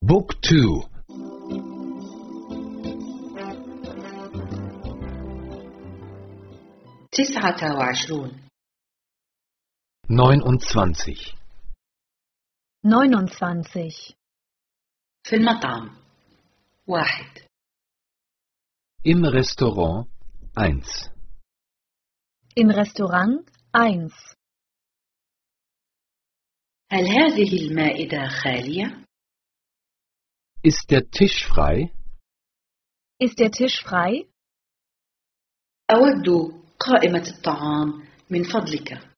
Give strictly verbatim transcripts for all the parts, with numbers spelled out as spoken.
بوك تو. تسعة وعشرون. neunundzwanzig. neunundzwanzig. في المطعم. واحد. Im Restaurant eins. Im Restaurant eins. هل هذه المائدة خالية؟ Ist der Tisch frei? Ist der Tisch frei? أود قائمة الطعام من فضلك.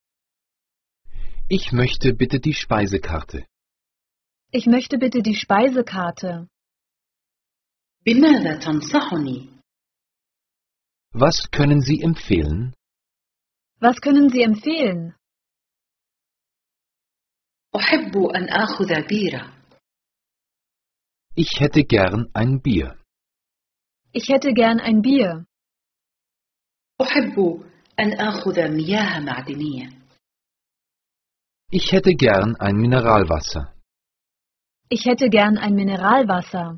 Ich möchte bitte die Speisekarte. Ich möchte bitte die Speisekarte. بماذا تنصحني؟ Was können Sie empfehlen? Was können Sie empfehlen? أحب أن آخذ بيرة. Ich hätte gern ein Bier. Ich hätte gern ein Bier. أحب أن آخذ مياه معدنية. Ich hätte gern ein Mineralwasser. Ich hätte gern ein Mineralwasser.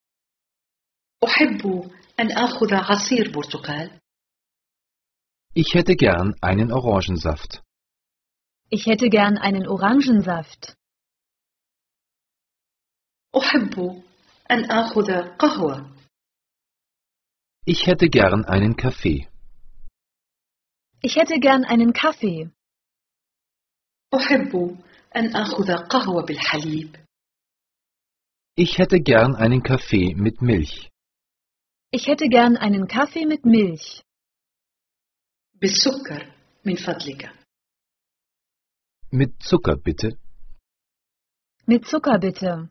أحب أن آخذ عصير برتقال. Ich hätte gern einen Orangensaft. Ich hätte gern einen Orangensaft. أحب أن آخذ قهوة. Ich hätte gern einen Kaffee. Ich hätte gern einen Kaffee. أحب أن آخذ قهوة بالحليب. Ich hätte gern einen Kaffee mit Milch. Ich hätte gern einen Kaffee mit Milch. بالسكر من فضلك. Mit Zucker bitte. Mit Zucker bitte.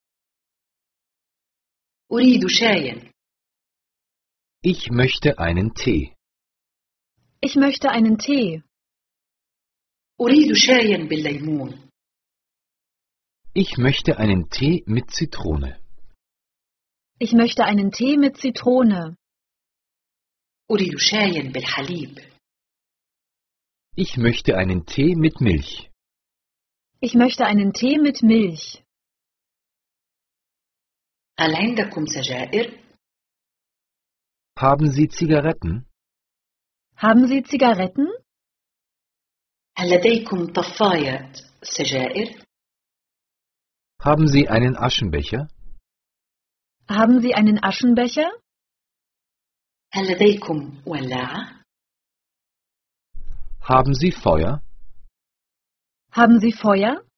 أريد شايا. Ich möchte einen Tee. Ich möchte einen Tee. أريد شايا بالليمون. Ich möchte einen Tee mit Zitrone. Ich möchte einen Tee mit Zitrone. أريد شايا بالحليب. Ich möchte einen Tee mit Milch. Ich möchte einen Tee mit Milch. هل عندكم سجائر؟ Haben Sie Zigaretten? Haben Sie Zigaretten? هل لديكم طفاية سجائر؟ Haben Sie einen Aschenbecher? Haben Sie einen Aschenbecher? هل لديكم ولاعة؟ Haben Sie Feuer? Haben Sie Feuer?